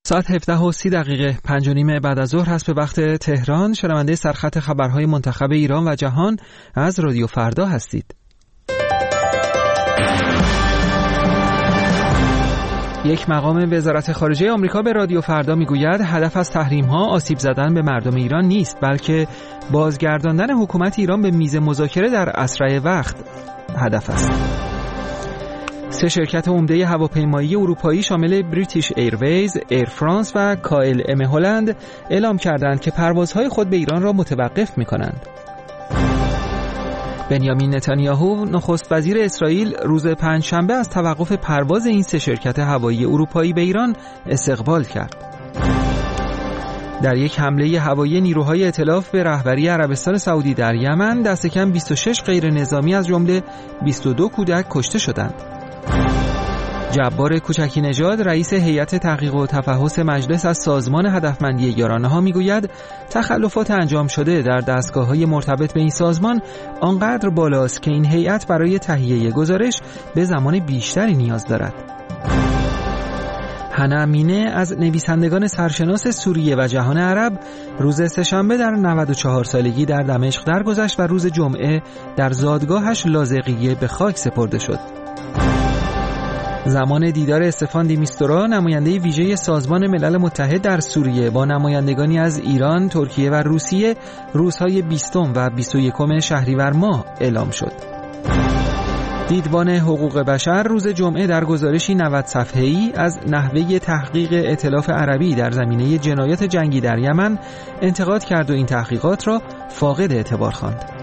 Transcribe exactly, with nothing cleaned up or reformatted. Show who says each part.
Speaker 1: ساعت هفده و سی دقیقه پنج و نیم بعد از ظهر هست به وقت تهران. شنونده سرخط خبرهای منتخب ایران و جهان از رادیو فردا هستید. یک مقام وزارت خارجه آمریکا به رادیو فردا میگوید هدف از تحریم‌ها آسیب زدن به مردم ایران نیست، بلکه بازگرداندن حکومت ایران به میز مذاکره در اسرع وقت هدف است. سه شرکت عمده هواپیمایی اروپایی شامل بریتیش ایرویز، ایر فرانس و کایل ام هلند اعلام کردند که پروازهای خود به ایران را متوقف می‌کنند. بنیامین نتانیاهو نخست وزیر اسرائیل روز پنجشنبه از توقف پرواز این سه شرکت هوایی اروپایی به ایران استقبال کرد. در یک حمله هوایی نیروهای ائتلاف به رهبری عربستان سعودی در یمن دست کم بیست و شش غیر نظامی از جمله بیست و دو کودک کشته شدند. جبار کوچکی نژاد رئیس هیئت تحقیق و تفحص مجلس از سازمان هدفمندی یارانه‌ها میگوید تخلفات انجام شده در دستگاه‌های مرتبط به این سازمان آنقدر بالاست که این هیئت برای تهیه گزارش به زمان بیشتری نیاز دارد. هنا امینه از نویسندگان سرشناس سوریه و جهان عرب روز سه‌شنبه در نود و چهار سالگی در دمشق درگذشت و روز جمعه در زادگاهش لاذقیه به خاک سپرده شد. زمان دیدار استفان دی میستورا نماینده ویژه سازمان ملل متحد در سوریه با نمایندگانی از ایران، ترکیه و روسیه روزهای بیستم و بیست و یکم شهریور ماه اعلام شد. دیدبان حقوق بشر روز جمعه در گزارشی نود صفحه‌ای از نحوه تحقیق ائتلاف عربی در زمینه جنایات جنگی در یمن انتقاد کرد و این تحقیقات را فاقد اعتبار خواند.